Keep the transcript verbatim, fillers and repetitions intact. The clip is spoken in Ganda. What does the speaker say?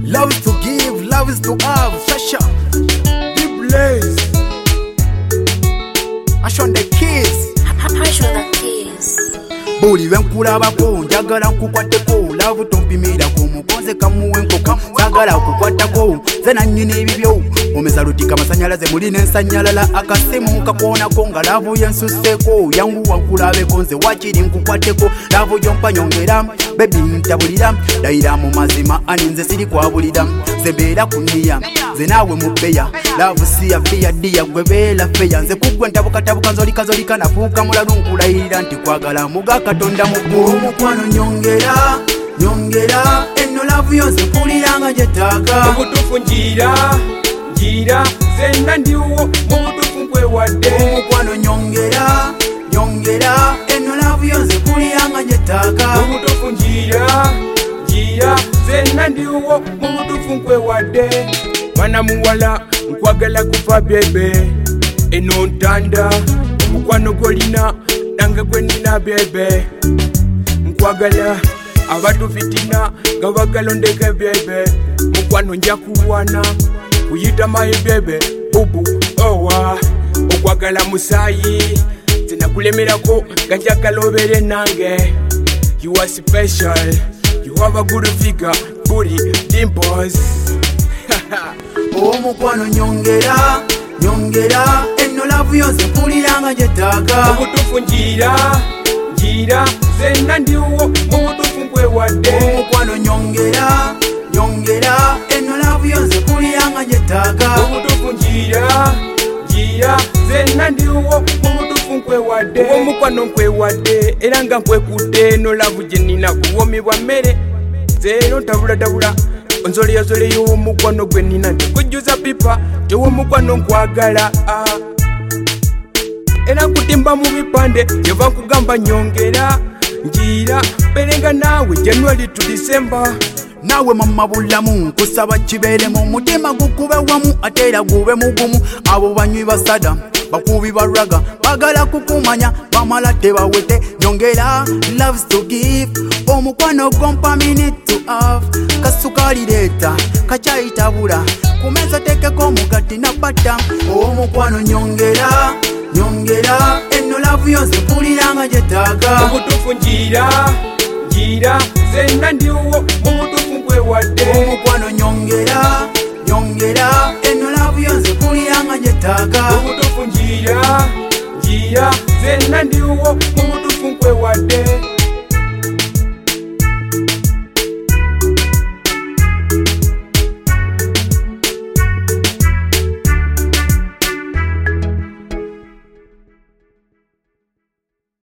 Love is to give, love is to have. Shasha, be blessed. I show the kiss. I show the kiss. Buli wenkulabako njagala nkukwateko love tompimira ko mukonze kamuwenko sagala kukwatako zena nyine ebibyo omesalutika amasanyalaze muli n'ensanyalala akasimu kakonako nga love yensuseko yangu wankulabe konze wakiri nkukwateko love jompa nyongera baby ntabulira dayira mu mazima aninze siri kwabulira zembeera kunniya zenawe mubeya love siya fiya dia gwebela feya nze kugwe ntabuka tabuka nzolika zolika nafuuka mulalu nkulayirira nti kwagala muga katonda mukulu mukwano nyongera nyongera eno love yonse mpuliranga gyetaaga obutuufu njira njira zenna ndiwo obutuufu nkwewadde omukwano nyongera nyongera eno love yonse mpuliranga gyetaaga obutuufu njira njira zenna ndiwo obutuufu nkwewadde mwana muwala nkwagala kuva bebe eno ntanda omukwano golina nange gwe nina bebe nkwagala abantu fitina nga bagalondeke bebe mukwano nja kuwana kuyita mayi bebe bubu owa okwagala musayi zinakulemerako nga njagala obere nange you are special you have a good figure booty dimples omukwano nyongera nyongera eno love yonse mpuliranga gyetaaga obutuufu njira njira zenna ndiwo obutuufu nkwewadde omukwano nyongera nyongera eno love yonse mpuliranga gyetaaga obutuufu njira njira zenna ndiwo obutuufu nkwewadde omukwano nkwewadde era nga nkwekutte eno love gye nnina kuwomi bwa mmere zeero ntabulatabula onzoleyazoleyo omukwano gwe nnina ntekujjuza pipa tewomukwano nkwagala era nkutimba mu bipande yeva nkugamba nyongera njira berenga naawe january to december nawe mama bulamu nkusaba kibeere mu mutima gukube wamu ate era gube mugumu abo banywi basada bakubi baraga bagala kukumanya bamala tebawete nyongera loves to give omukwano gompa minute to have kasukali leta kachaitabula kumeza tekeko mugati na bata omukwano nyongera nyongera eno love yonse mpuliranga gyetaaga obutuufu njira njira zenna ndiwo obutuufu nkwewadde omukwano nyongera nyongera eno love yonse mpuliranga gyetaaga obutuufu njira njira zenna ndiwo obutuufu nkwewadde